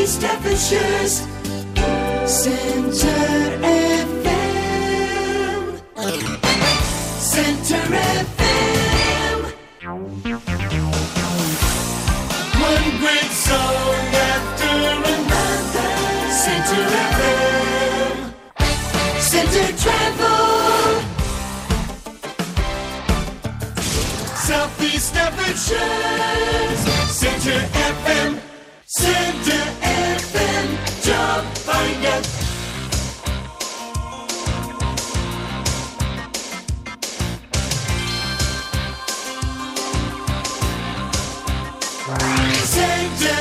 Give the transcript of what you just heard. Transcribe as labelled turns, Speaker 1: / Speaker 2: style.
Speaker 1: Staffordshire's Centre FM. Centre FM. One great song after another. Centre FM. Centre Travel. Southeast Staffordshire's Centre FM. Centre FM Job Finder. Centre